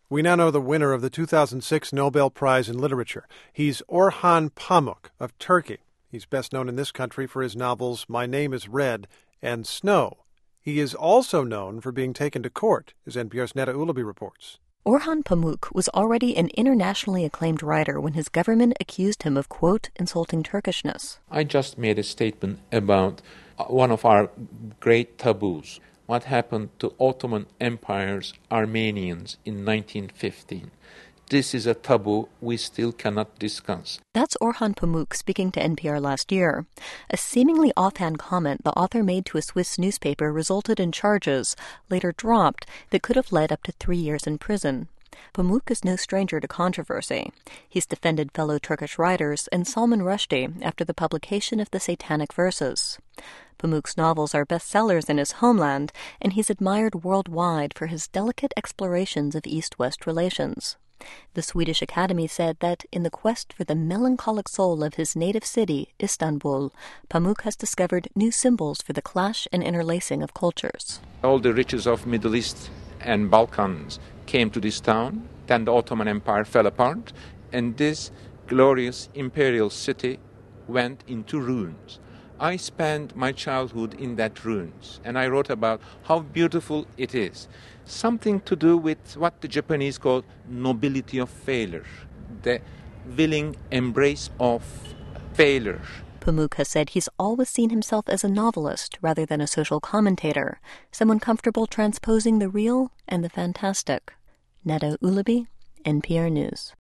We now know the winner of the 2006 Nobel Prize in Literature. He's Orhan Pamuk of Turkey. He's best known in this country for his novels My Name is Red and Snow. He is also known for being taken to court, as NPR's Neda Ulaby reports. Orhan Pamuk was already an internationally acclaimed writer when his government accused him of, quote, insulting Turkishness. I just made a statement about one of our great taboos, what happened to Ottoman Empire's Armenians in 1915. This is a taboo we still cannot discuss. That's Orhan Pamuk speaking to NPR last year. A seemingly offhand comment the author made to a Swiss newspaper resulted in charges, later dropped, that could have led up to 3 years in prison. Pamuk is no stranger to controversy. He's defended fellow Turkish writers and Salman Rushdie after the publication of the Satanic Verses. Pamuk's novels are bestsellers in his homeland, and he's admired worldwide for his delicate explorations of East-West relations. The Swedish Academy said that in the quest for the melancholic soul of his native city, Istanbul, Pamuk has discovered new symbols for the clash and interlacing of cultures. All the riches of Middle East and Balkans came to this town, then the Ottoman Empire fell apart, and this glorious imperial city went into ruins. I spent my childhood in that ruins, and I wrote about how beautiful it is. Something to do with what the Japanese call nobility of failure, the willing embrace of failure. Pamuk has said he's always seen himself as a novelist rather than a social commentator, someone comfortable transposing the real and the fantastic. Neda Ulaby, NPR News.